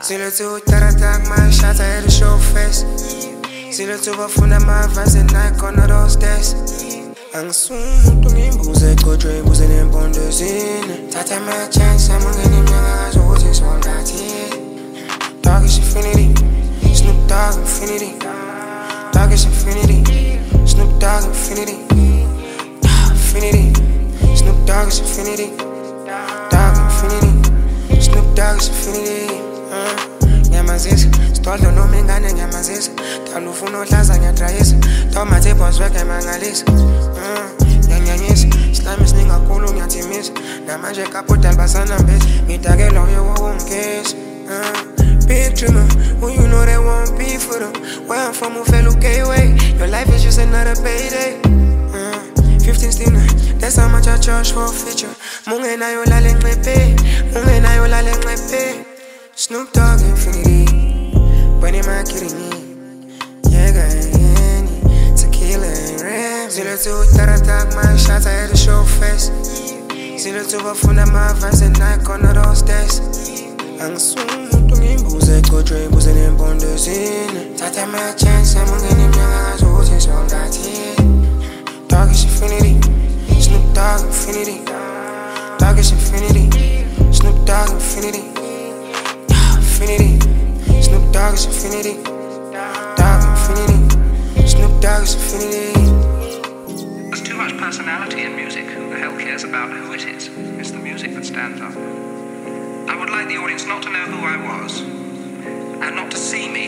Zile tu taratak my shots, I had to show face. Zile tu bafuna my vibes and I on those days. Angisumuntu ngimbuze kodwa imbuze nempondezini. Thatha my chance, amangeni mnyakazo ukuthi songathini. Dark is infinity, Snoop Dogg infinity. Dark is infinity, Snoop Dogg infinity. Infinity, Snoop Dogg is infinity. Dogg infinity, Snoop Dogg is infinity. Nyamazisa, stoldo noma ingane nyamazisa. Thanda ufuna ohlaza ngiyadrayisa. Thoma tepos weke mangalisa. Nyanyanyisa, slime isiningi kakhulu ngiyathimisa. Namanje kapudal basanambisa. Ngidakela uye wongeza. Big dreamer, who you know they won't be for them. Where I'm from, who fell okay way. Your life is just another payday. 15 still now, that's how much I charge for a feature. Mungena yo lale nqepe, mungena yo lale nqepe. Snoop Dogg infinity, Bunny my kidding. Yega and tequila and ram. Zile tu taratak my shots, I had to show face. Zile tu bafuna my vibes and I on those days. Angisumuntu ngimbuze kodwa imbuze nempondezini. Thatha my chance, amangeni mnyakazo ukuthi songathini. Dark is infinity, Snoop Dogg infinity. Dark is infinity, Snoop Dogg infinity. Infinity, Snoop Dogg is infinity. Dogg infinity, Snoop Dogg is infinity. There's too much personality in music. Who the hell cares about who it is? It's the music that stands up. I would like the audience not to know who I was and not to see me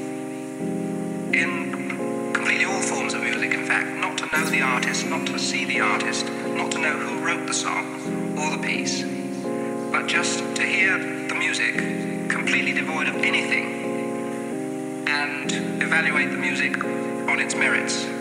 in completely all forms of music, in fact, not to know the artist, not to see the artist, not to know who wrote the song or the piece, but just to hear the music completely devoid of anything and evaluate the music on its merits.